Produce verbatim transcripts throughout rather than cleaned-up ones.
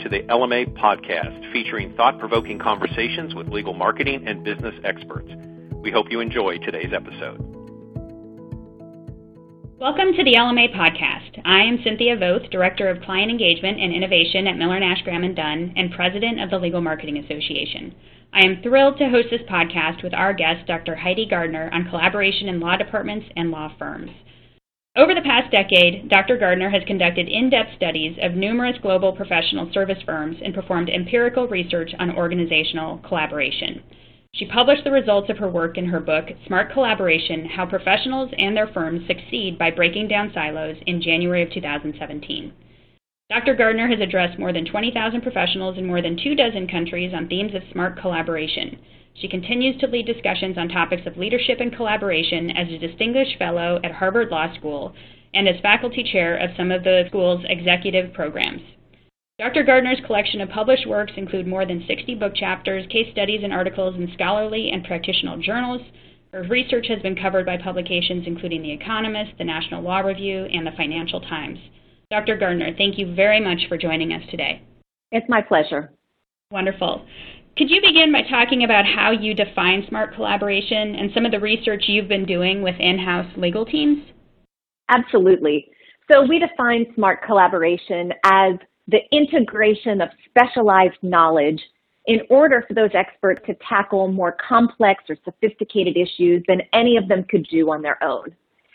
to the L M A podcast, featuring thought-provoking conversations with legal marketing and business experts. We hope you enjoy today's episode. Welcome to the L M A podcast. I am Cynthia Voth, Director of Client Engagement and Innovation at Miller Nash Graham and Dunn and President of the Legal Marketing Association. I am thrilled to host this podcast with our guest, Doctor Heidi Gardner, on collaboration in law departments and law firms. Over the past decade, Doctor Gardner has conducted in-depth studies of numerous global professional service firms and performed empirical research on organizational collaboration. She published the results of her work in her book, Smart Collaboration: How Professionals and Their Firms Succeed by Breaking Down Silos, in January of two thousand seventeen. Doctor Gardner has addressed more than twenty thousand professionals in more than two dozen countries on themes of smart collaboration. She continues to lead discussions on topics of leadership and collaboration as a distinguished fellow at Harvard Law School and as faculty chair of some of the school's executive programs. Doctor Gardner's collection of published works include more than sixty book chapters, case studies, and articles in scholarly and practitioner journals. Her research has been covered by publications including The Economist, the National Law Review, and the Financial Times. Doctor Gardner, thank you very much for joining us today. It's my pleasure. Wonderful. Could you begin by talking about how you define smart collaboration and some of the research you've been doing with in-house legal teams? Absolutely. So we define smart collaboration as the integration of specialized knowledge in order for those experts to tackle more complex or sophisticated issues than any of them could do on their own.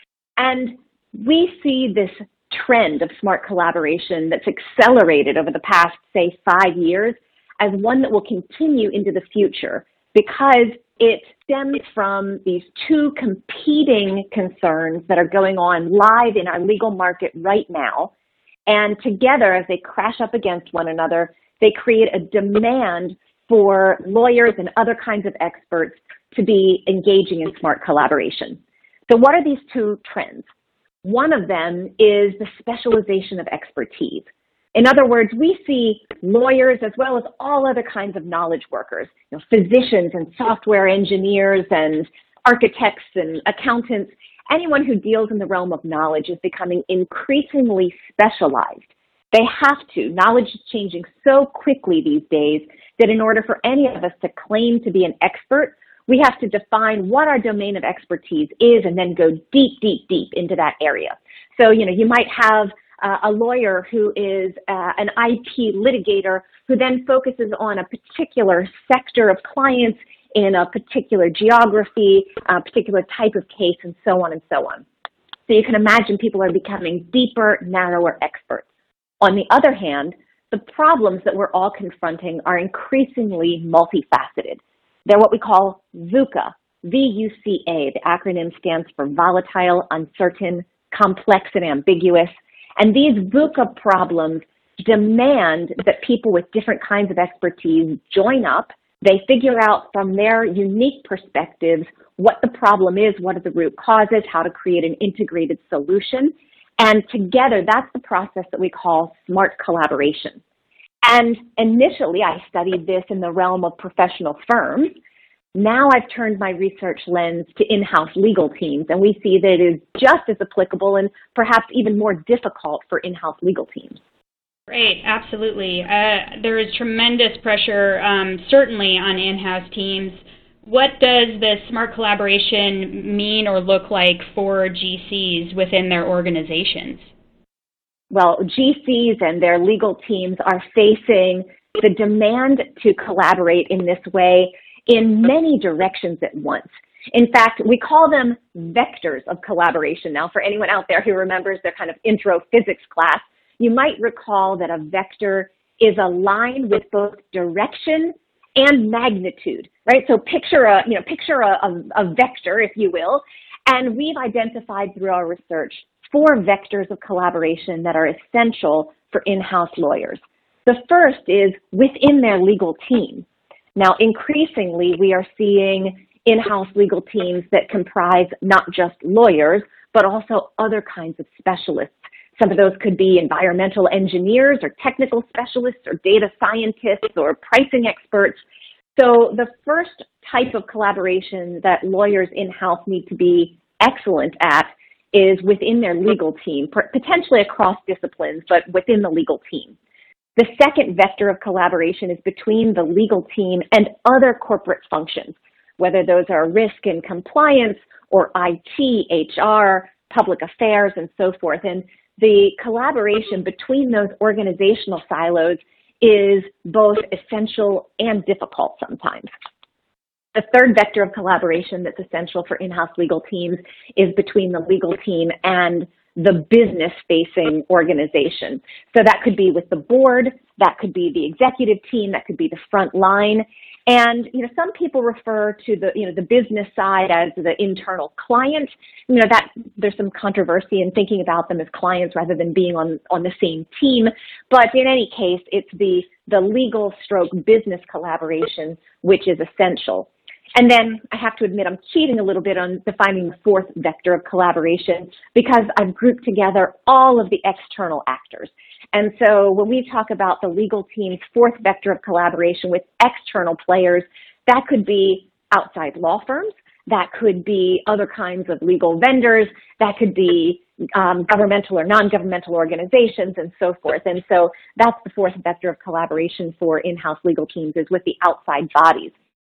And we see this trend of smart collaboration that's accelerated over the past, say, five years as one that will continue into the future because it stems from these two competing concerns that are going on live in our legal market right now. And together, as they crash up against one another, they create a demand for lawyers and other kinds of experts to be engaging in smart collaboration. So what are these two trends? One of them is the specialization of expertise. In other words, we see lawyers as well as all other kinds of knowledge workers, you know, physicians and software engineers and architects and accountants. Anyone who deals in the realm of knowledge is becoming increasingly specialized. They have to. Knowledge is changing so quickly these days that in order for any of us to claim to be an expert, we have to define what our domain of expertise is and then go deep, deep, deep into that area. So, you know, you might have uh, a lawyer who is uh, an I P litigator who then focuses on a particular sector of clients in a particular geography, a particular type of case, and so on and so on. So you can imagine people are becoming deeper, narrower experts. On the other hand, the problems that we're all confronting are increasingly multifaceted. They're what we call VUCA, V U C A. The acronym stands for volatile, uncertain, complex, and ambiguous. And these VUCA problems demand that people with different kinds of expertise join up. They figure out from their unique perspectives what the problem is, what are the root causes, how to create an integrated solution. And together, that's the process that we call smart collaboration. And initially, I studied this in the realm of professional firms. Now I've turned my research lens to in-house legal teams, and we see that it is just as applicable and perhaps even more difficult for in-house legal teams. Great, absolutely. Uh, there is tremendous pressure, um, certainly, on in-house teams. What does the smart collaboration mean or look like for G Cs within their organizations? Well, G Cs and their legal teams are facing the demand to collaborate in this way in many directions at once. In fact, we call them vectors of collaboration. Now, for anyone out there who remembers their kind of intro physics class, you might recall that a vector is a line with both direction and magnitude, right? So picture a, you know, picture a, a, a vector, if you will, and we've identified through our research four vectors of collaboration that are essential for in-house lawyers. The first is within their legal team. Now, increasingly, we are seeing in-house legal teams that comprise not just lawyers, but also other kinds of specialists. Some of those could be environmental engineers or technical specialists or data scientists or pricing experts. So the first type of collaboration that lawyers in-house need to be excellent at is within their legal team, potentially across disciplines, but within the legal team. The second vector of collaboration is between the legal team and other corporate functions, whether those are risk and compliance or I T, H R, public affairs, and so forth. And the collaboration between those organizational silos is both essential and difficult sometimes. The third vector of collaboration that's essential for in-house legal teams is between the legal team and the business-facing organization. So that could be with the board, that could be the executive team, that could be the front line. And, you know, some people refer to the, you know, the business side as the internal client. You know, that there's some controversy in thinking about them as clients rather than being on, on the same team. But in any case, it's the, the legal stroke business collaboration, which is essential. And then I have to admit I'm cheating a little bit on defining the fourth vector of collaboration because I've grouped together all of the external actors. And so when we talk about the legal team's fourth vector of collaboration with external players, that could be outside law firms, that could be other kinds of legal vendors, that could be um, governmental or non-governmental organizations, and so forth. And so that's the fourth vector of collaboration for in-house legal teams, is with the outside bodies.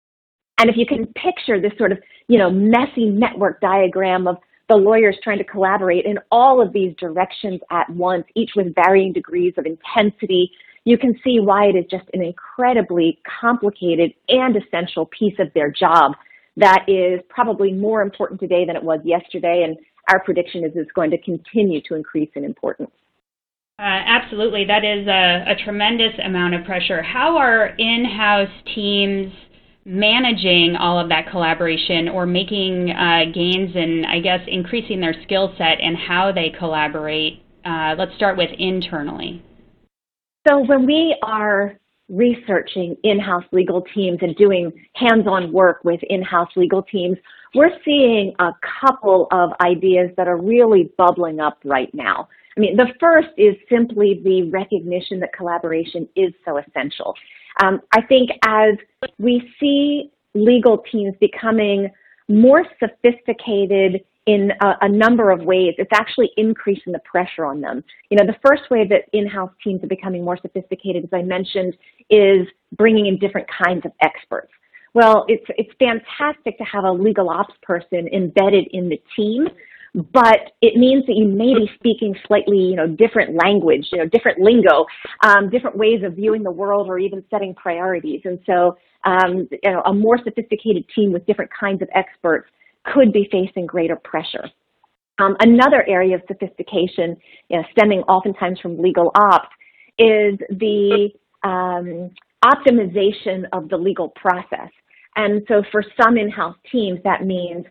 And if you can picture this sort of, you know, messy network diagram of the lawyers trying to collaborate in all of these directions at once, each with varying degrees of intensity, you can see why it is just an incredibly complicated and essential piece of their job that is probably more important today than it was yesterday, and our prediction is it's going to continue to increase in importance. Uh, absolutely. That is a, a tremendous amount of pressure. How are in-house teams managing all of that collaboration or making uh, gains and, I guess, increasing their skill set and how they collaborate? Uh, let's start with internally. So when we are researching in-house legal teams and doing hands-on work with in-house legal teams, we're seeing a couple of ideas that are really bubbling up right now. I mean, the first is simply the recognition that collaboration is so essential. Um, I think as we see legal teams becoming more sophisticated in a, a number of ways, it's actually increasing the pressure on them. You know, the first way that in-house teams are becoming more sophisticated, as I mentioned, is bringing in different kinds of experts. Well, it's, it's fantastic to have a legal ops person embedded in the team, but it means that you may be speaking slightly, you know, different language, you know, different lingo, um, different ways of viewing the world or even setting priorities. And so, um, you know, a more sophisticated team with different kinds of experts could be facing greater pressure. Um, another area of sophistication, you know, stemming oftentimes from legal ops, is the um, optimization of the legal process. And so for some in-house teams, that means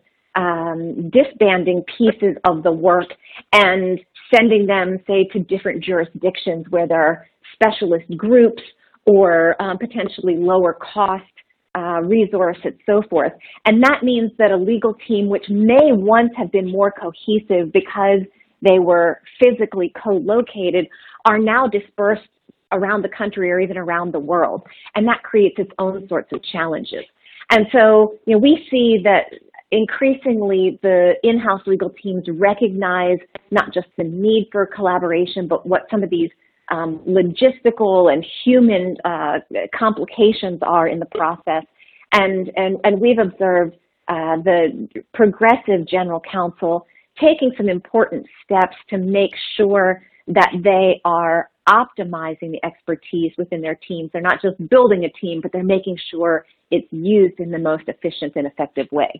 um, disbanding pieces of the work and sending them, say, to different jurisdictions where there are specialist groups or um, potentially lower cost uh, resource and so forth. And that means that a legal team, which may once have been more cohesive because they were physically co-located, are now dispersed around the country or even around the world. And that creates its own sorts of challenges. And so, you know, we see that increasingly the in-house legal teams recognize not just the need for collaboration, but what some of these um, logistical and human uh, complications are in the process. And, and, and we've observed uh, the progressive general counsel taking some important steps to make sure that they are optimizing the expertise within their teams. They're not just building a team, but they're making sure it's used in the most efficient and effective way.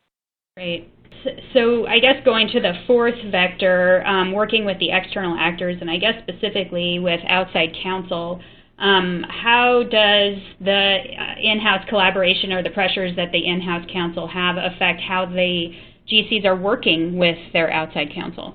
Great. So I guess going to the fourth vector, um, working with the external actors, and I guess specifically with outside counsel, um, how does the in-house collaboration or the pressures that the in-house counsel have affect how the G Cs are working with their outside counsel?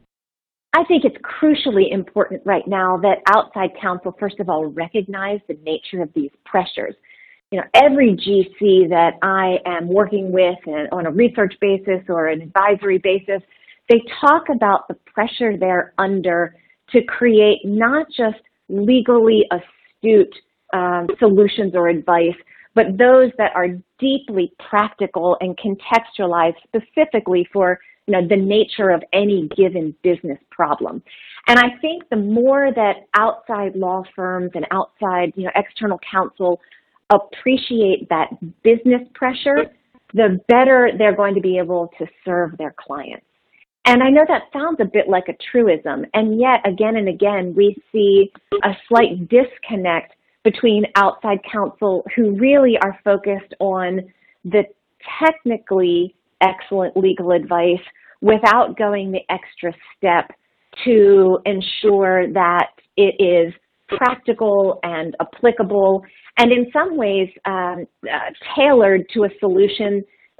I think it's crucially important right now that outside counsel, first of all, recognize the nature of these pressures. You know, every G C that I am working with on a research basis or an advisory basis, they talk about the pressure they're under to create not just legally astute um, solutions or advice, but those that are deeply practical and contextualized specifically for you know, the nature of any given business problem. And I think the more that outside law firms and outside, you know, external counsel appreciate that business pressure, the better they're going to be able to serve their clients. And I know that sounds a bit like a truism, and yet again and again we see a slight disconnect between outside counsel who really are focused on the technically excellent legal advice without going the extra step to ensure that it is practical and applicable, and in some ways um, uh, tailored to a solution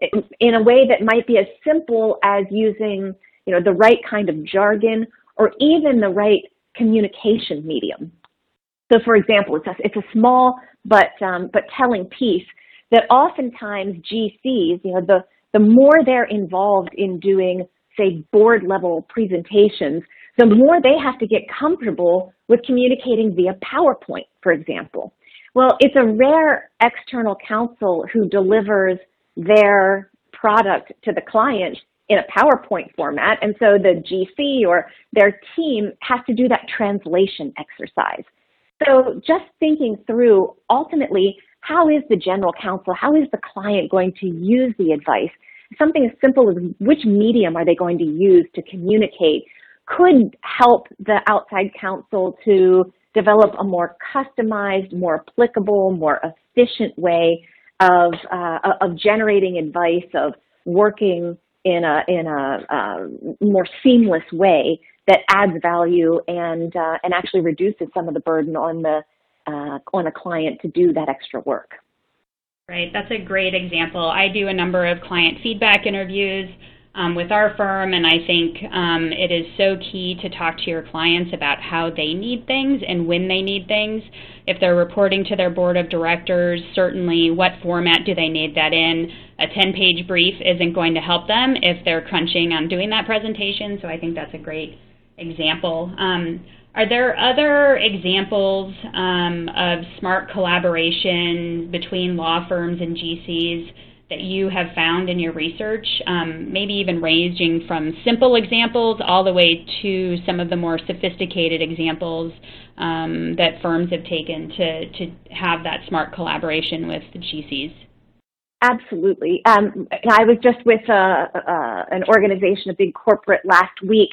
in a way that might be as simple as using, you know, the right kind of jargon or even the right communication medium. So, for example, it's a, it's a small but um, but telling piece that oftentimes G Cs, you know, the the more they're involved in doing, say, board level presentations, the more they have to get comfortable with communicating via PowerPoint, for example. Well, it's a rare external counsel who delivers their product to the client in a PowerPoint format, and so the G C or their team has to do that translation exercise. So just thinking through, ultimately, how is the general counsel, how is the client going to use the advice? Something as simple as which medium are they going to use to communicate could help the outside counsel to develop a more customized, more applicable, more efficient way of, uh, of generating advice, of working in a, in a uh, more seamless way that adds value and, uh, and actually reduces some of the burden on the, uh, on a client to do that extra work. Right, that's a great example. I do a number of client feedback interviews um, with our firm, and I think um, it is so key to talk to your clients about how they need things and when they need things. If they're reporting to their board of directors, certainly what format do they need that in? A ten-page brief isn't going to help them if they're crunching on doing that presentation, so I think that's a great example. Um, Are there other examples um, of smart collaboration between law firms and G Cs that you have found in your research, um, maybe even ranging from simple examples all the way to some of the more sophisticated examples um, that firms have taken to, to have that smart collaboration with the G Cs? Absolutely. Um, I was just with a, a, an organization, a big corporate last week,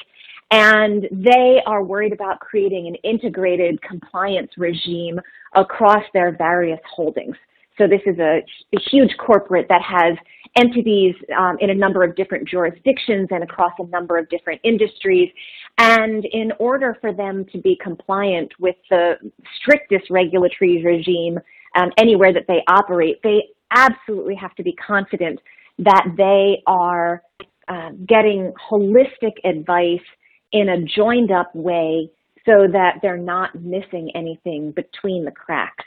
and they are worried about creating an integrated compliance regime across their various holdings. So this is a, a huge corporate that has entities um, in a number of different jurisdictions and across a number of different industries. And in order for them to be compliant with the strictest regulatory regime um, anywhere that they operate, they absolutely have to be confident that they are uh, getting holistic advice in a joined up way so that they're not missing anything between the cracks.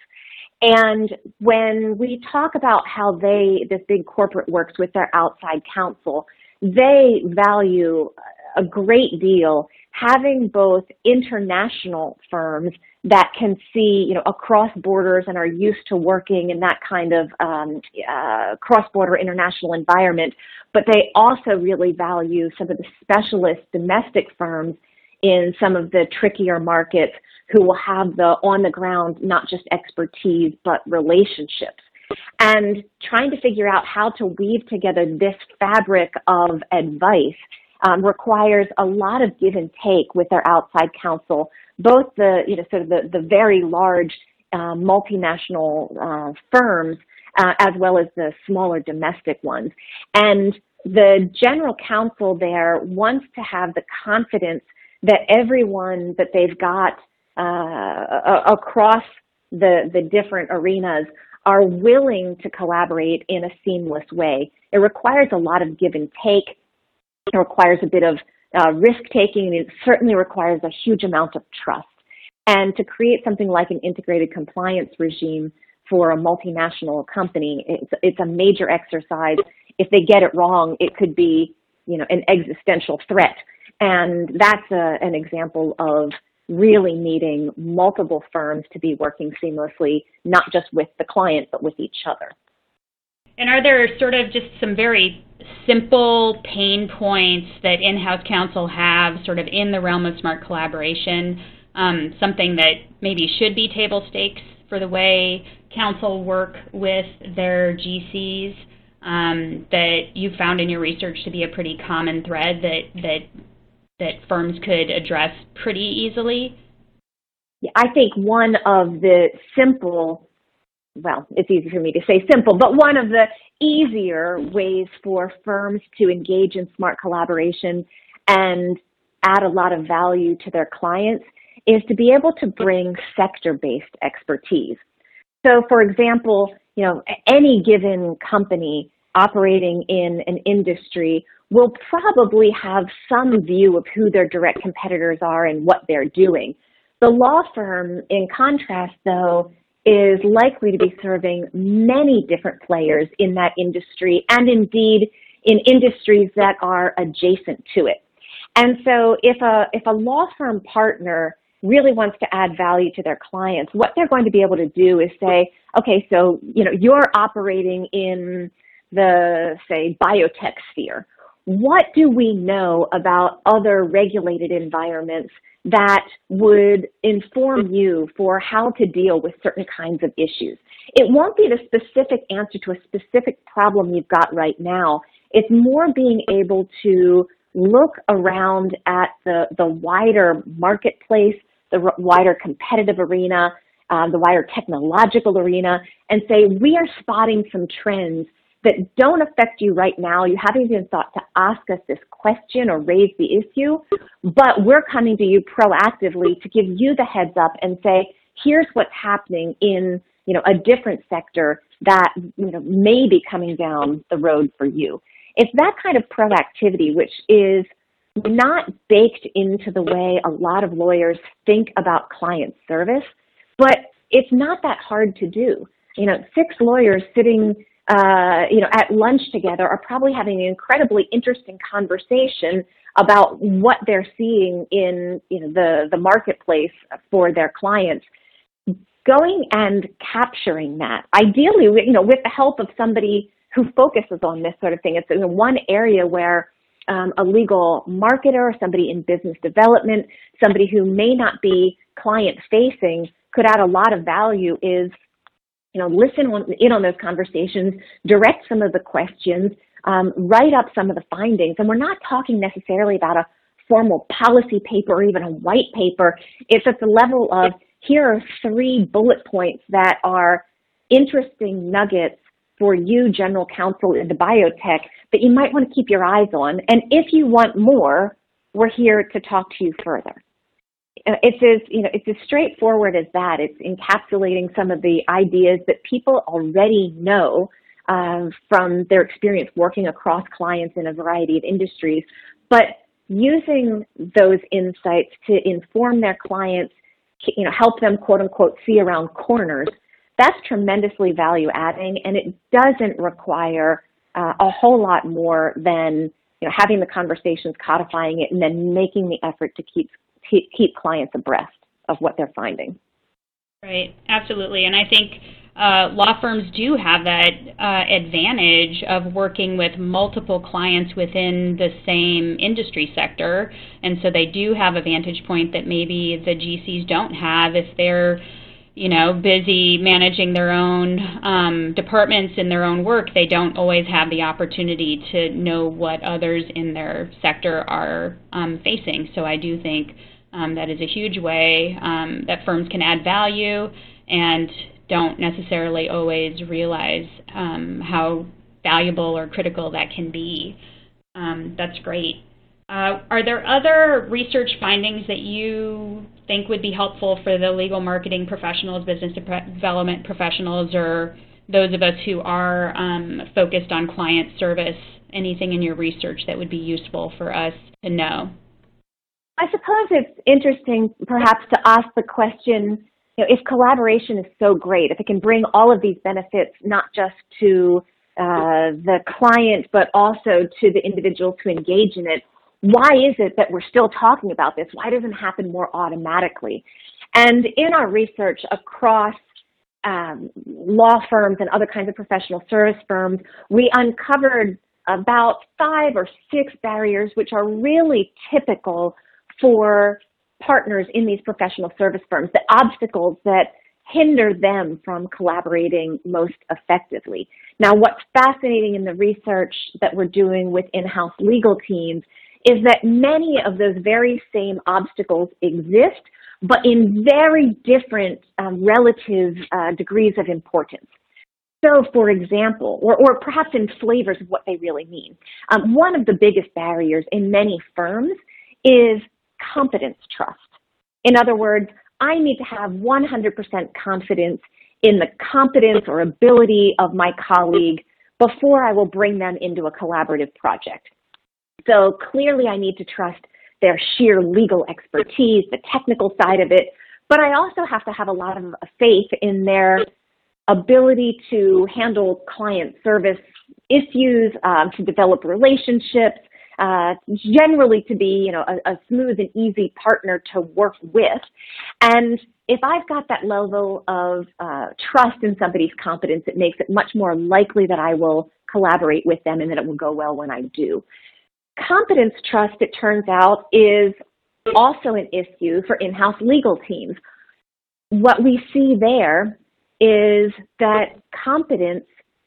And when we talk about how they, this big corporate works with their outside counsel, they value a great deal having both international firms that can see, you know, across borders and are used to working in that kind of um, uh, cross-border international environment, but they also really value some of the specialist domestic firms in some of the trickier markets who will have the on-the-ground, not just expertise, but relationships. And trying to figure out how to weave together this fabric of advice um, requires a lot of give and take with their outside counsel, both the, you know, sort of the, the very large uh, multinational uh, firms uh, as well as the smaller domestic ones. And the general counsel there wants to have the confidence that everyone that they've got uh, across the, the different arenas are willing to collaborate in a seamless way. It requires a lot of give and take. It requires a bit of uh, risk-taking, and it certainly requires a huge amount of trust. And to create something like an integrated compliance regime for a multinational company, it's, it's a major exercise. If they get it wrong, it could be, you know, an existential threat. And that's a, an example of really needing multiple firms to be working seamlessly, not just with the client, but with each other. And are there sort of just some very simple pain points that in-house counsel have sort of in the realm of smart collaboration, um, something that maybe should be table stakes for the way counsel work with their G Cs, um, that you found in your research to be a pretty common thread that, that, that firms could address pretty easily? I think one of the simple, well, it's easy for me to say simple, but one of the easier ways for firms to engage in smart collaboration and add a lot of value to their clients is to be able to bring sector-based expertise. So, for example, you know, any given company operating in an industry will probably have some view of who their direct competitors are and what they're doing. The law firm, in contrast, though, is likely to be serving many different players in that industry and indeed in industries that are adjacent to it. And so if a, if a law firm partner really wants to add value to their clients, what they're going to be able to do is say, okay, so, you know, you're operating in the, say, biotech sphere. What do we know about other regulated environments that would inform you for how to deal with certain kinds of issues? It won't be the specific answer to a specific problem you've got right now. It's more being able to look around at the, the wider marketplace, the wider competitive arena, uh, the wider technological arena, and say, we are spotting some trends that don't affect you right now. You haven't even thought to ask us this question or raise the issue, but we're coming to you proactively to give you the heads up and say, here's what's happening in, you know, a different sector that, you know, may be coming down the road for you. It's that kind of proactivity which is not baked into the way a lot of lawyers think about client service, but it's not that hard to do. You know, six lawyers sitting Uh, you know, at lunch together are probably having an incredibly interesting conversation about what they're seeing in, you know, the, the marketplace for their clients. Going and capturing that, ideally, you know, with the help of somebody who focuses on this sort of thing. It's, you know, one area where um, a legal marketer, somebody in business development, somebody who may not be client-facing could add a lot of value is, you know, listen on, in on those conversations, direct some of the questions, um, write up some of the findings. And we're not talking necessarily about a formal policy paper or even a white paper. It's at the level of, here are three bullet points that are interesting nuggets for you, general counsel in the biotech, that you might want to keep your eyes on. And if you want more, we're here to talk to you further. It's as, you know, it's as straightforward as that. It's encapsulating some of the ideas that people already know uh, from their experience working across clients in a variety of industries, but using those insights to inform their clients, you know, help them, quote unquote, see around corners. That's tremendously value adding, and it doesn't require uh, a whole lot more than, you know, having the conversations, codifying it, and then making the effort to keep keep clients abreast of what they're finding. Right, absolutely. And I think uh, law firms do have that uh, advantage of working with multiple clients within the same industry sector. And so they do have a vantage point that maybe the G Cs don't have if they're, you know, busy managing their own um, departments in their own work. They don't always have the opportunity to know what others in their sector are um, facing. So I do think Um, that is a huge way um, that firms can add value and don't necessarily always realize um, how valuable or critical that can be. Um, that's great. Uh, are there other research findings that you think would be helpful for the legal marketing professionals, business development professionals, or those of us who are um, focused on client service? Anything in your research that would be useful for us to know? I suppose it's interesting perhaps to ask the question, you know, if collaboration is so great, if it can bring all of these benefits not just to uh, the client but also to the individuals who engage in it, why is it that we're still talking about this? Why doesn't it happen more automatically? And in our research across um, law firms and other kinds of professional service firms, we uncovered about five or six barriers which are really typical for partners in these professional service firms, the obstacles that hinder them from collaborating most effectively. Now, what's fascinating in the research that we're doing with in-house legal teams is that many of those very same obstacles exist, but in very different um, relative uh, degrees of importance. So, for example, or, or perhaps in flavors of what they really mean, um, one of the biggest barriers in many firms is competence trust. In other words, I need to have one hundred percent confidence in the competence or ability of my colleague before I will bring them into a collaborative project. So clearly I need to trust their sheer legal expertise, the technical side of it, but I also have to have a lot of faith in their ability to handle client service issues, um, to develop relationships, uh, generally to be, you know, a, a smooth and easy partner to work with. And if I've got that level of uh, trust in somebody's competence, it makes it much more likely that I will collaborate with them and that it will go well when I do. Competence trust, it turns out, is also an issue for in-house legal teams. What we see there is that competence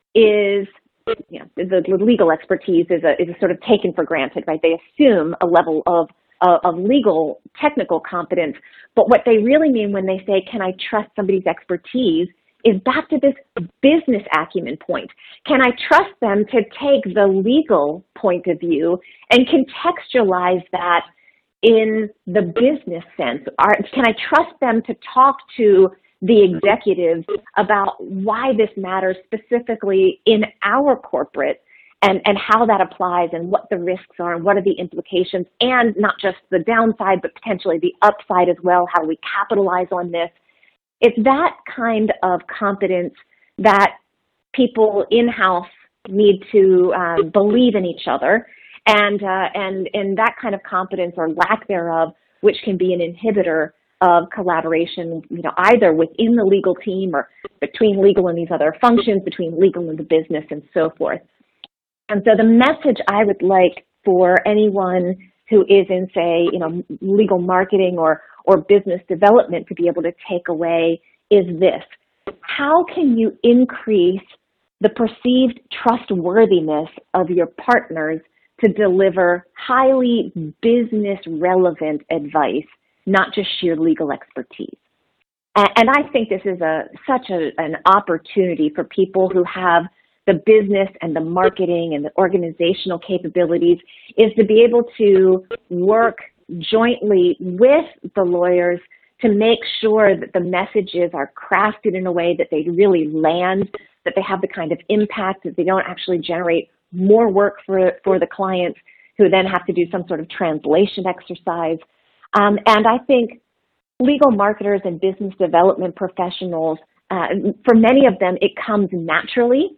is, you know, the, the legal expertise is a, is a sort of taken for granted, right? They assume a level of, uh, of legal technical competence, but what they really mean when they say, can I trust somebody's expertise, is back to this business acumen point. Can I trust them to take the legal point of view and contextualize that in the business sense? Are, can I trust them to talk to the executives about why this matters specifically in our corporate and, and how that applies and what the risks are and what are the implications, and not just the downside, but potentially the upside as well? How do we capitalize on this? It's that kind of competence that people in-house need to uh, believe in each other, and, uh, and, and that kind of competence or lack thereof, which can be an inhibitor of collaboration, you know, either within the legal team or between legal and these other functions, between legal and the business, and so forth. And so the message I would like for anyone who is in, say, you know, legal marketing or, or business development to be able to take away is this: how can you increase the perceived trustworthiness of your partners to deliver highly business relevant advice, not just sheer legal expertise? And I think this is a such a, an opportunity for people who have the business and the marketing and the organizational capabilities, is to be able to work jointly with the lawyers to make sure that the messages are crafted in a way that they really land, that they have the kind of impact, that they don't actually generate more work for, for the clients who then have to do some sort of translation exercise. Um, and I think legal marketers and business development professionals, uh, for many of them, it comes naturally.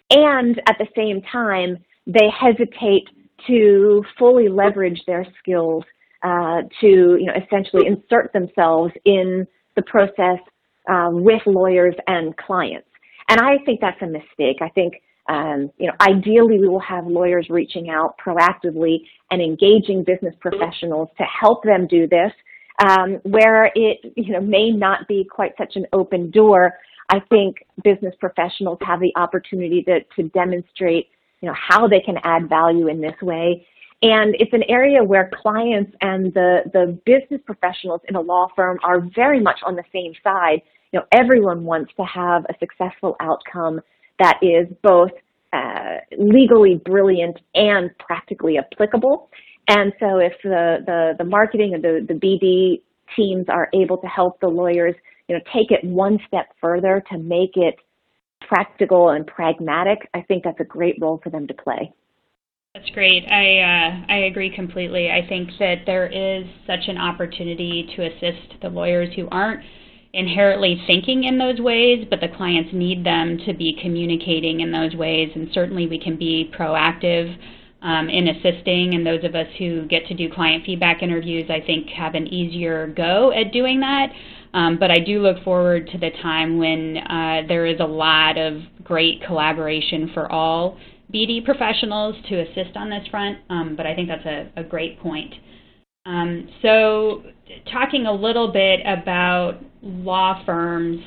And at the same time, they hesitate to fully leverage their skills uh, to, you know, essentially insert themselves in the process uh, with lawyers and clients. And I think that's a mistake. I think, um, you know, ideally we will have lawyers reaching out proactively and engaging business professionals to help them do this, um, where it, you know, may not be quite such an open door. I think business professionals have the opportunity to, to demonstrate, you know, how they can add value in this way. And it's an area where clients and the, the business professionals in a law firm are very much on the same side. You know, everyone wants to have a successful outcome that is both uh, legally brilliant and practically applicable. And so if the, the, the marketing and the, the B D teams are able to help the lawyers, you know, take it one step further to make it practical and pragmatic, I think that's a great role for them to play. That's great. I uh, I agree completely. I think that there is such an opportunity to assist the lawyers who aren't inherently thinking in those ways, but the clients need them to be communicating in those ways. And certainly we can be proactive um, in assisting, and those of us who get to do client feedback interviews, I think, have an easier go at doing that. Um, but I do look forward to the time when uh, there is a lot of great collaboration for all B D professionals to assist on this front, um, but I think that's a, a great point. Um, so talking a little bit about law firms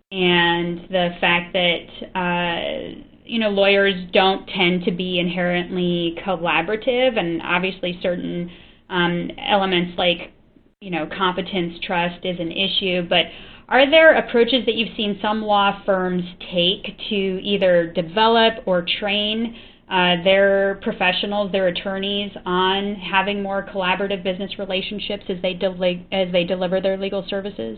and the fact that, uh, you know, lawyers don't tend to be inherently collaborative, and obviously certain um, elements like, you know, competence, trust is an issue, but are there approaches that you've seen some law firms take to either develop or train uh, their professionals, their attorneys, on having more collaborative business relationships as they deli- as they deliver their legal services?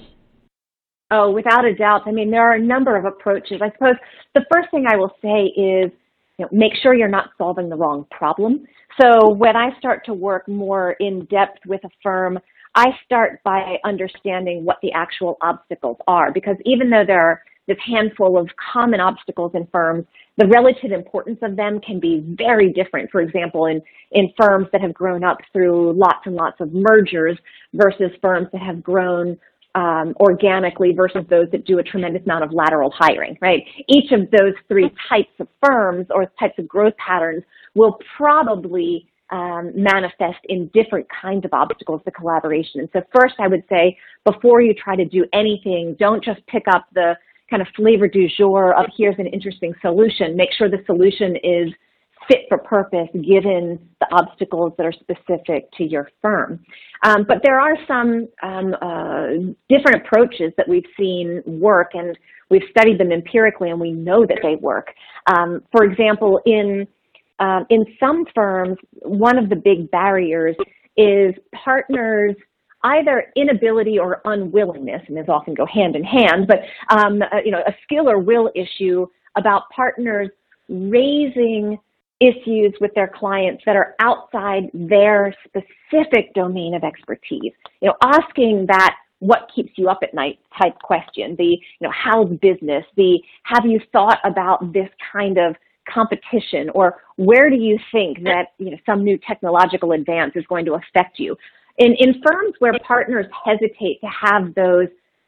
Oh, without a doubt. I mean, there are a number of approaches. I suppose the first thing I will say is, you know, make sure you're not solving the wrong problem. So when I start to work more in depth with a firm, I start by understanding what the actual obstacles are, because even though there are this handful of common obstacles in firms, the relative importance of them can be very different. For example, in, in firms that have grown up through lots and lots of mergers versus firms that have grown um, organically versus those that do a tremendous amount of lateral hiring, right? Each of those three types of firms or types of growth patterns will probably Um, manifest in different kinds of obstacles to collaboration. And so first I would say, before you try to do anything, don't just pick up the kind of flavor du jour of here's an interesting solution. Make sure the solution is fit for purpose given the obstacles that are specific to your firm. Um, but there are some um, uh, different approaches that we've seen work, and we've studied them empirically, and we know that they work. Um, for example, in Um, in some firms, one of the big barriers is partners' either inability or unwillingness, and these often go hand in hand, but um, uh, you know, a skill or will issue about partners raising issues with their clients that are outside their specific domain of expertise. You know, asking that what keeps you up at night type question, the, you know, how's business, the have you thought about this kind of competition, or where do you think that, you know, some new technological advance is going to affect you? In, in firms where partners hesitate to have those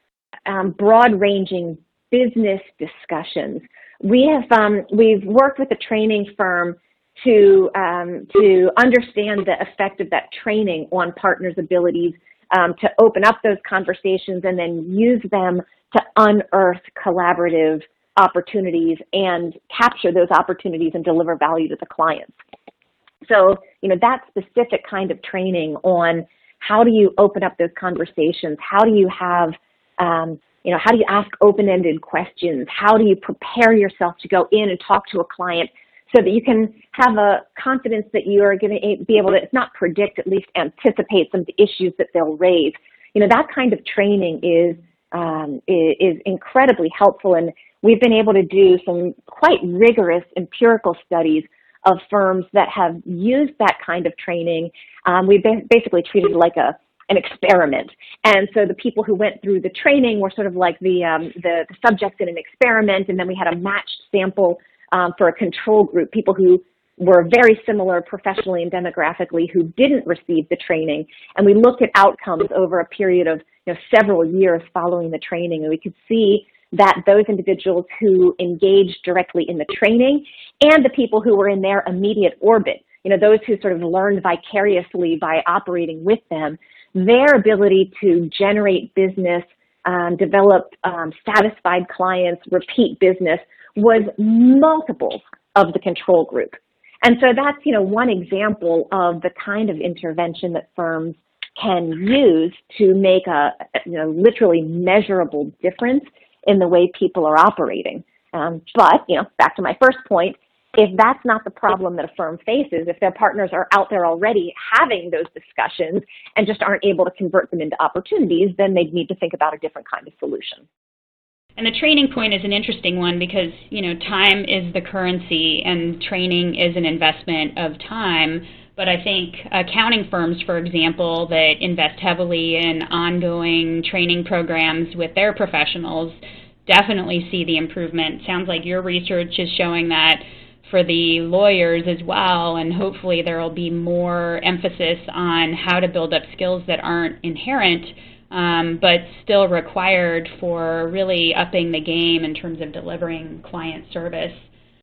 um, broad-ranging business discussions, we have um, we've worked with a training firm to um, to understand the effect of that training on partners' abilities um, to open up those conversations and then use them to unearth collaborative opportunities and capture those opportunities and deliver value to the clients. So, you know, that specific kind of training on how do you open up those conversations, how do you have, um, you know, how do you ask open-ended questions, how do you prepare yourself to go in and talk to a client so that you can have a confidence that you are going to be able to, if not predict, at least anticipate some of the issues that they'll raise. You know, that kind of training is, um, is, is incredibly helpful, and we've been able to do some quite rigorous empirical studies of firms that have used that kind of training. Um, we've been basically treated like a an experiment, and so the people who went through the training were sort of like the um, the, the subjects in an experiment, and then we had a matched sample um, for a control group, people who were very similar professionally and demographically who didn't receive the training, and we looked at outcomes over a period of, you know, several years following the training, and we could see that those individuals who engaged directly in the training and the people who were in their immediate orbit, you know, those who sort of learned vicariously by operating with them, their ability to generate business, um, develop um, satisfied clients, repeat business was multiples of the control group. And so that's, you know, one example of the kind of intervention that firms can use to make a, you know, literally measurable difference in the way people are operating. Um, but, you know, back to my first point, if that's not the problem that a firm faces, if their partners are out there already having those discussions and just aren't able to convert them into opportunities, then they'd need to think about a different kind of solution. And the training point is an interesting one because, you know, time is the currency and training is an investment of time. But I think accounting firms, for example, that invest heavily in ongoing training programs with their professionals definitely see the improvement. Sounds like your research is showing that for the lawyers as well, and hopefully there will be more emphasis on how to build up skills that aren't inherent, um, but still required for really upping the game in terms of delivering client service.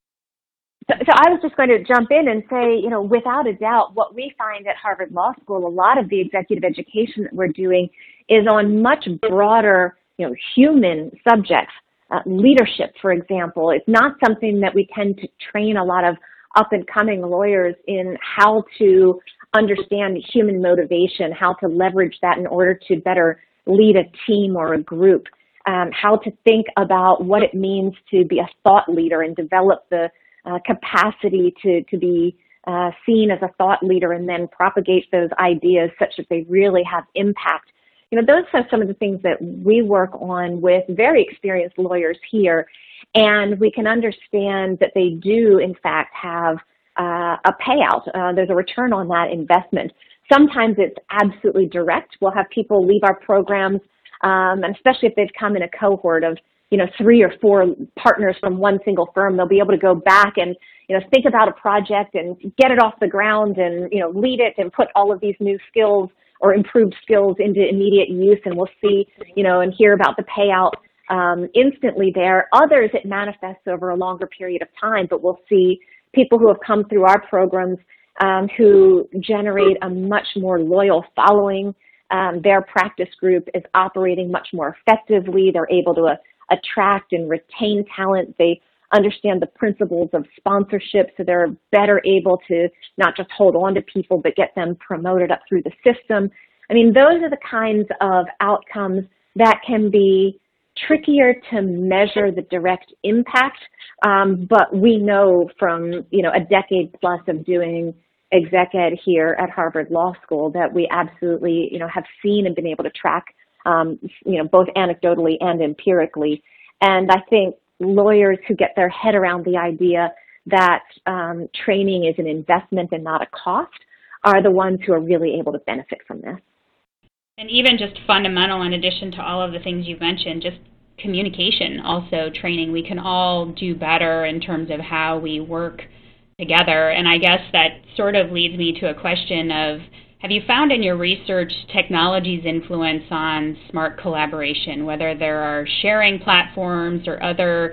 So, so I was just going to jump in and say, you know, without a doubt, what we find at Harvard Law School, a lot of the executive education that we're doing is on much broader, you know, human subjects. Uh, leadership, for example, is not something that we tend to train a lot of up-and-coming lawyers in how to understand human motivation, how to leverage that in order to better lead a team or a group, um, how to think about what it means to be a thought leader and develop the uh, capacity to, to be uh, seen as a thought leader and then propagate those ideas such that they really have impact. You know, those are some of the things that we work on with very experienced lawyers here, and we can understand that they do, in fact, have uh, a payout. Uh, there's a return on that investment. Sometimes it's absolutely direct. We'll have people leave our programs, um, and especially if they've come in a cohort of, you know, three or four partners from one single firm, they'll be able to go back and, you know, think about a project and get it off the ground and, you know, lead it and put all of these new skills or improved skills into immediate use, and we'll see, you know, and hear about the payout um, instantly there. Others, it manifests over a longer period of time, but we'll see people who have come through our programs um, who generate a much more loyal following. Um, their practice group is operating much more effectively. They're able to uh, attract and retain talent. They understand the principles of sponsorship, so they're better able to not just hold on to people, but get them promoted up through the system. I mean, those are the kinds of outcomes that can be trickier to measure the direct impact, um, but we know from, you know, a decade plus of doing exec ed here at Harvard Law School that we absolutely, you know, have seen and been able to track, um, you know, both anecdotally and empirically. And I think lawyers who get their head around the idea that um, training is an investment and not a cost are the ones who are really able to benefit from this. And even just fundamental, in addition to all of the things you've mentioned, just communication, also training. We can all do better in terms of how we work together. And I guess that sort of leads me to a question of, have you found in your research technology's influence on smart collaboration, whether there are sharing platforms or other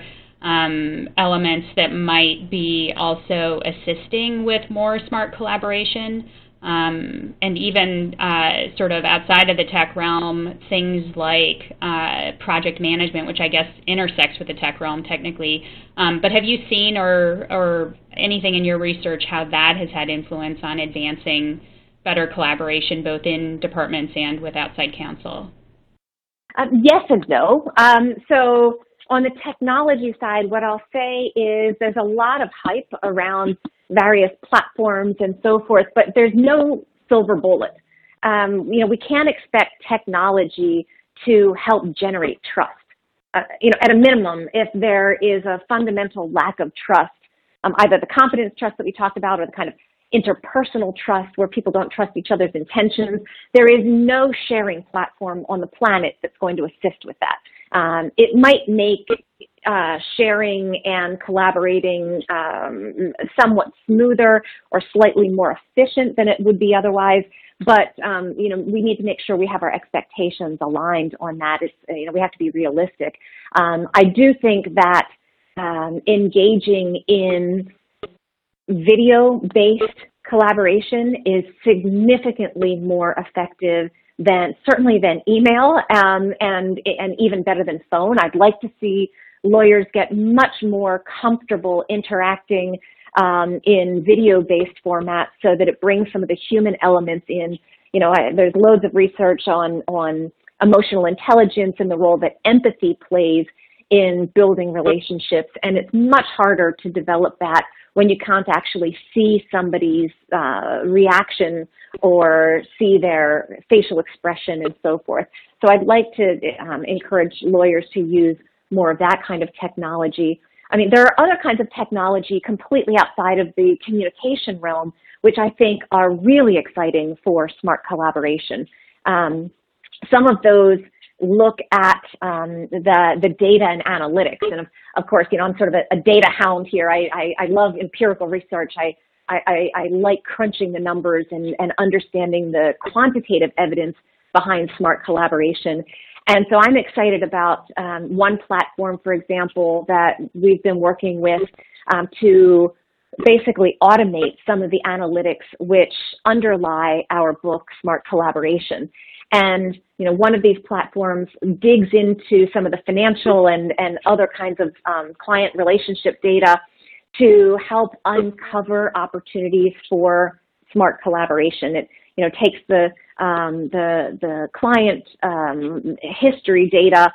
um, elements that might be also assisting with more smart collaboration? Um, and even uh, sort of outside of the tech realm, things like uh, project management, which I guess intersects with the tech realm technically. Um, but have you seen or, or anything in your research how that has had influence on advancing better collaboration both in departments and with outside counsel? Um, yes and no. Um, so on the technology side, what I'll say is there's a lot of hype around various platforms and so forth, but there's no silver bullet. Um, you know, we can't expect technology to help generate trust. Uh, you know, at a minimum, if there is a fundamental lack of trust, um, either the confidence trust that we talked about or the kind of interpersonal trust where people don't trust each other's intentions, there is no sharing platform on the planet that's going to assist with that. Um, it might make uh, sharing and collaborating um, somewhat smoother or slightly more efficient than it would be otherwise, but um, you know, we need to make sure we have our expectations aligned on that. It's, you know, we have to be realistic. Um, I do think that um, engaging in video-based collaboration is significantly more effective than, certainly than email, um, and, and even better than phone. I'd like to see lawyers get much more comfortable interacting um, in video-based formats so that it brings some of the human elements in. You know, I, there's loads of research on, on emotional intelligence and the role that empathy plays in building relationships, and it's much harder to develop that when you can't actually see somebody's uh, reaction or see their facial expression and so forth. So I'd like to um, encourage lawyers to use more of that kind of technology. I mean, there are other kinds of technology completely outside of the communication realm, which I think are really exciting for smart collaboration. Um, some of those look at um, the, the data and analytics. And of, of course, you know, I'm sort of a, a data hound here. I, I, I love empirical research. I, I, I like crunching the numbers and, and understanding the quantitative evidence behind smart collaboration. And so I'm excited about um, one platform, for example, that we've been working with um, to basically automate some of the analytics which underlie our book, Smart Collaboration. And, you know, one of these platforms digs into some of the financial and, and other kinds of um, client relationship data to help uncover opportunities for smart collaboration. It, you know, takes the um, the the client um, history data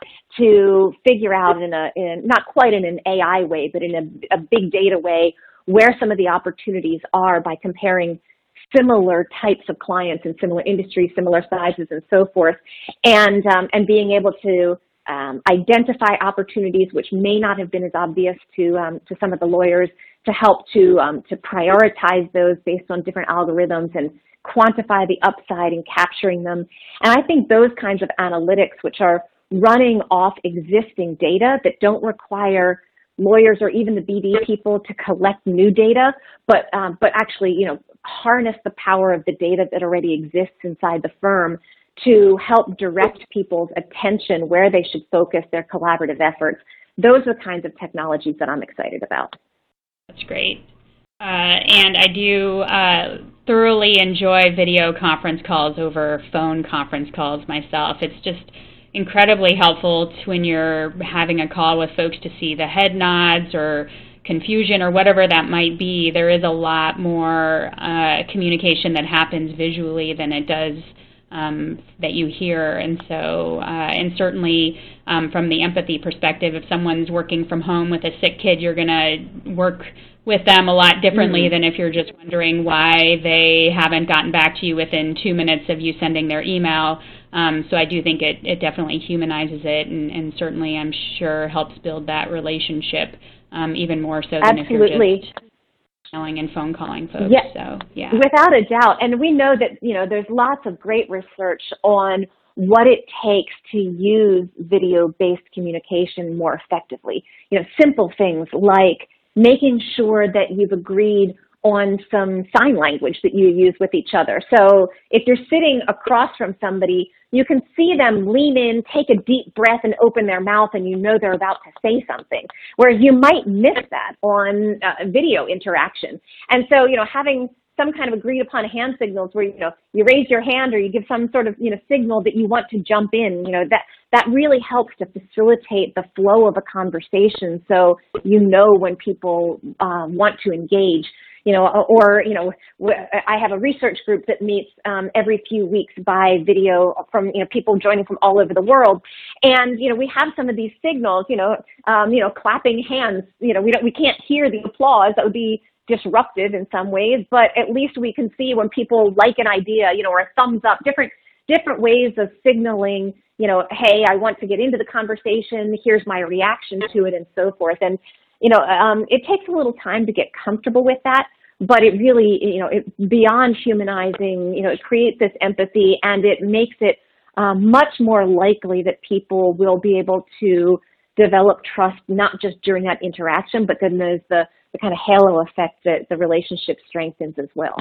to figure out in a in not quite in an A I way, but in a, a big data way where some of the opportunities are by comparing similar types of clients in similar industries, similar sizes, and so forth, and um, and being able to um, identify opportunities which may not have been as obvious to um, to some of the lawyers, to help to um, to prioritize those based on different algorithms and quantify the upside in capturing them. And I think those kinds of analytics, which are running off existing data that don't require lawyers or even the B D people to collect new data, but um, but actually, you know, harness the power of the data that already exists inside the firm to help direct people's attention where they should focus their collaborative efforts. Those are the kinds of technologies that I'm excited about. That's great. Uh, and I do uh, thoroughly enjoy video conference calls over phone conference calls myself. It's just incredibly helpful to when you're having a call with folks to see the head nods or confusion or whatever that might be. There is a lot more uh, communication that happens visually than it does um, that you hear. And so, uh, and certainly um, from the empathy perspective, if someone's working from home with a sick kid, you're going to work with them a lot differently mm-hmm. than if you're just wondering why they haven't gotten back to you within two minutes of you sending their email. Um, so I do think it, it definitely humanizes it, and, and certainly I'm sure helps build that relationship um, even more so than Absolutely. if you're just emailing and phone calling folks. Yeah. So, yeah. Without a doubt. And we know that, you know, there's lots of great research on what it takes to use video-based communication more effectively. You know, simple things like making sure that you've agreed on some sign language that you use with each other. So if you're sitting across from somebody, you can see them lean in, take a deep breath, and open their mouth, and you know they're about to say something, whereas you might miss that on uh, video interaction. And so, you know, having some kind of agreed upon hand signals where, you know, you raise your hand or you give some sort of, you know, signal that you want to jump in, you know, that, that really helps to facilitate the flow of a conversation so you know when people uh, want to engage. You know, or, you know, I have a research group that meets um, every few weeks by video from, you know, people joining from all over the world. And, you know, we have some of these signals, you know, um, you know, clapping hands, you know, we don't, we can't hear the applause. That would be disruptive in some ways, but at least we can see when people like an idea, you know, or a thumbs up, different, different ways of signaling, you know, hey, I want to get into the conversation. Here's my reaction to it and so forth. And, you know, um, it takes a little time to get comfortable with that, but it really, you know, it, beyond humanizing, you know, it creates this empathy, and it makes it um, much more likely that people will be able to develop trust, not just during that interaction, but then there's the, the kind of halo effect that the relationship strengthens as well.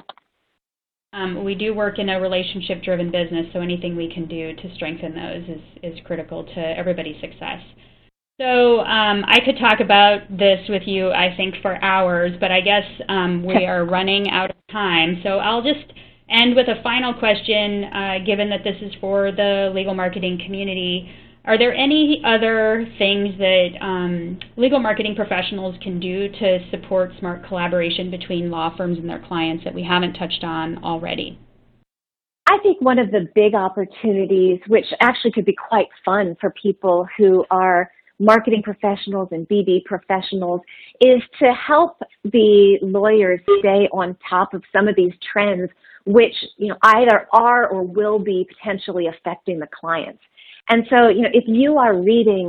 Um, we do work in a relationship-driven business, so anything we can do to strengthen those is, is critical to everybody's success. So um, I could talk about this with you, I think, for hours, but I guess um, we are running out of time. So I'll just end with a final question, uh, given that this is for the legal marketing community. Are there any other things that um, legal marketing professionals can do to support smart collaboration between law firms and their clients that we haven't touched on already? I think one of the big opportunities, which actually could be quite fun for people who are marketing professionals and B D professionals, is to help the lawyers stay on top of some of these trends which, you know, either are or will be potentially affecting the clients. And so, you know, if you are reading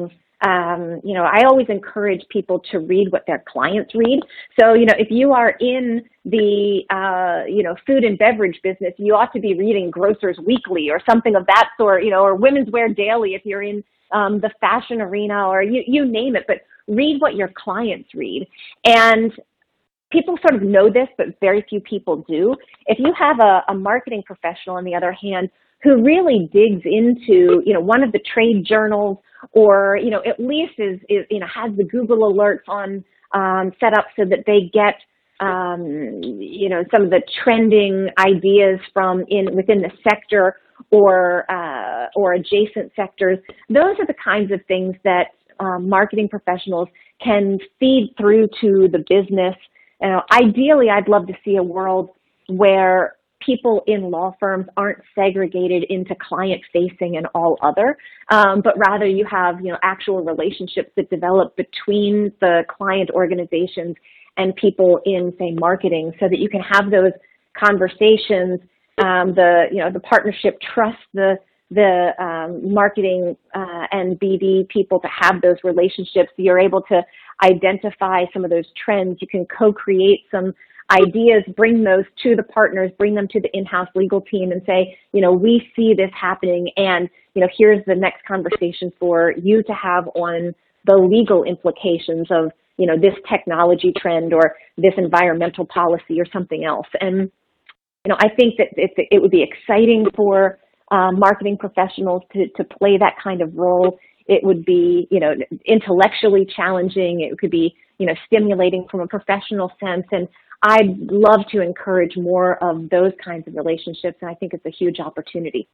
um, you know, I always encourage people to read what their clients read. So, you know, if you are in the, uh, you know, food and beverage business, you ought to be reading Grocers Weekly or something of that sort, you know, or Women's Wear Daily if you're in um, the fashion arena, or you, you name it, but read what your clients read. And people sort of know this, but very few people do. If you have a, a marketing professional, on the other hand, who really digs into, you know, one of the trade journals, or, you know, at least is, is you know, has the Google alerts on um, set up so that they get, um, you know, some of the trending ideas from in within the sector or uh, or adjacent sectors. Those are the kinds of things that um, marketing professionals can feed through to the business. Uh, ideally, I'd love to see a world where people in law firms aren't segregated into client-facing and all other, um, but rather you have, you know, actual relationships that develop between the client organizations and people in, say, marketing, so that you can have those conversations. Um, the, you know, the partnership trusts the the um, marketing uh, and B D people to have those relationships. You're able to identify some of those trends. You can co-create some ideas, bring those to the partners, bring them to the in-house legal team and say, you know, we see this happening, and, you know, here's the next conversation for you to have on the legal implications of, you know, this technology trend or this environmental policy or something else. And, you know, I think that it, it would be exciting for um, marketing professionals to, to play that kind of role. It would be, you know, intellectually challenging. It could be, you know, stimulating from a professional sense. And I'd love to encourage more of those kinds of relationships, and I think it's a huge opportunity.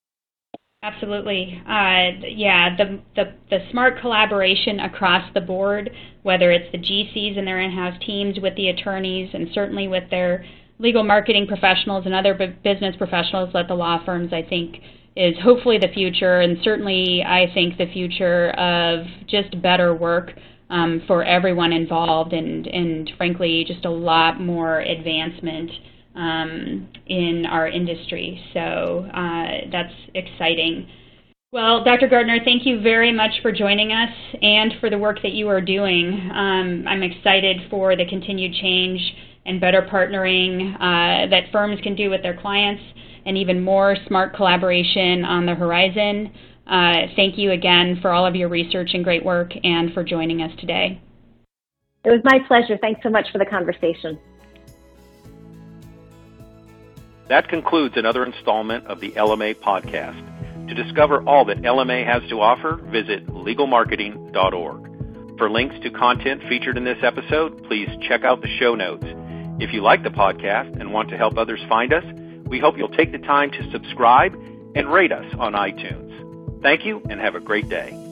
Absolutely. Uh, yeah, the, the, the smart collaboration across the board, whether it's the G Cs and their in-house teams with the attorneys, and certainly with their legal marketing professionals and other business professionals at the law firms, I think is hopefully the future, and certainly I think the future of just better work um, for everyone involved, and, and frankly just a lot more advancement um, in our industry. So uh, that's exciting. Well, Doctor Gardner, thank you very much for joining us and for the work that you are doing. Um, I'm excited for the continued change and better partnering uh, that firms can do with their clients, and even more smart collaboration on the horizon. Uh, thank you again for all of your research and great work, and for joining us today. It was my pleasure. Thanks so much for the conversation. That concludes another installment of the L M A podcast. To discover all that L M A has to offer, visit legal marketing dot org. For links to content featured in this episode, please check out the show notes. If you like the podcast and want to help others find us, we hope you'll take the time to subscribe and rate us on iTunes. Thank you, and have a great day.